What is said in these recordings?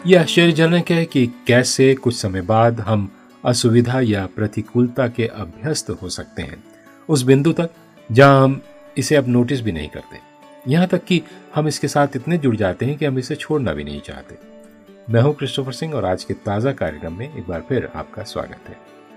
यह आश्चर्यजनक है कि कैसे कुछ समय बाद हम असुविधा या प्रतिकूलता के अभ्यस्त हो सकते हैं, उस बिंदु तक जहां हम इसे अब नोटिस भी नहीं करते। यहां तक कि हम इसके साथ इतने जुड़ जाते हैं कि हम इसे छोड़ना भी नहीं चाहते। मैं हूं क्रिस्टोफर सिंह और आज के ताजा कार्यक्रम में एक बार फिर आपका स्वागत है।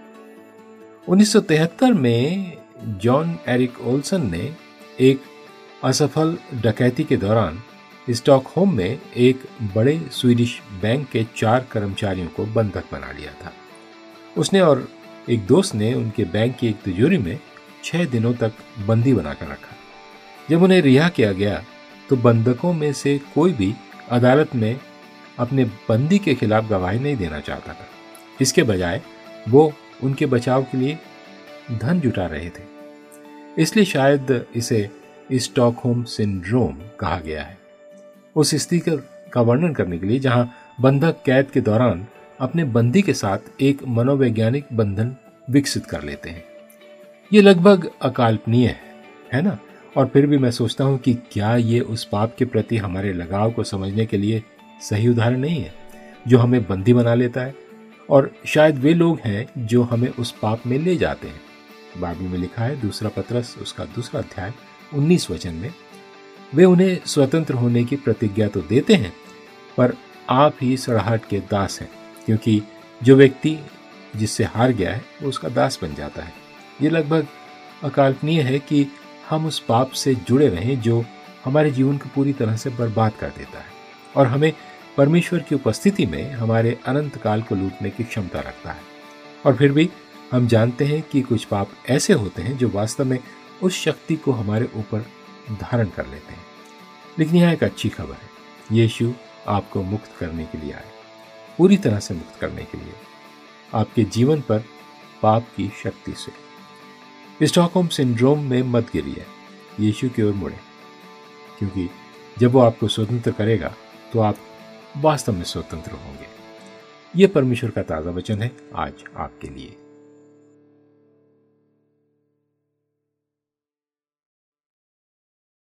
1973 में जॉन एरिक ओल्सन ने एक असफल डकैती के दौरान स्टॉकहोम में एक बड़े स्वीडिश बैंक के 4 कर्मचारियों को बंधक बना लिया था। उसने और एक दोस्त ने उनके बैंक की एक तिजोरी में 6 दिनों तक बंदी बनाकर रखा। जब उन्हें रिहा किया गया तो बंधकों में से कोई भी अदालत में अपने बंदी के खिलाफ गवाही नहीं देना चाहता था। इसके बजाय वो उनके बचाव के लिए धन जुटा रहे थे। इसलिए शायद इसे स्टॉकहोम सिंड्रोम कहा गया है। उस स्थिति का वर्णन करने के लिए जहां बंधक कैद के दौरान अपने बंदी के साथ एक मनोवैज्ञानिक बंधन विकसित कर लेते हैं। ये लगभग अकल्पनीय है ना? और फिर भी मैं सोचता हूं कि क्या ये उस पाप के प्रति हमारे लगाव को समझने के लिए सही उदाहरण नहीं है जो हमें बंदी बना लेता है, और शायद वे लोग हैं जो हमें उस पाप में ले जाते हैं। बाइबल में लिखा है, दूसरा पतरस उसका 2 अध्याय 19 वचन में, वे उन्हें स्वतंत्र होने की प्रतिज्ञा तो देते हैं, पर आप ही सड़ाहट के दास हैं, क्योंकि जो व्यक्ति जिससे हार गया है वो उसका दास बन जाता है। ये लगभग अकल्पनीय है कि हम उस पाप से जुड़े रहें जो हमारे जीवन को पूरी तरह से बर्बाद कर देता है और हमें परमेश्वर की उपस्थिति में हमारे अनंत काल को लूटने की क्षमता रखता है। और फिर भी हम जानते हैं कि कुछ पाप ऐसे होते हैं जो वास्तव में उस शक्ति को हमारे ऊपर धारण कर लेते हैं। लेकिन यह एक अच्छी खबर है, यीशु आपको मुक्त करने के लिए आए, पूरी तरह से मुक्त करने के लिए, आपके जीवन पर पाप की शक्ति से। स्टॉकहोम सिंड्रोम में मत गिरिए, यीशु की ओर मुड़े, क्योंकि जब वो आपको स्वतंत्र करेगा तो आप वास्तव में स्वतंत्र होंगे। ये परमेश्वर का ताज़ा वचन है आज आपके लिए।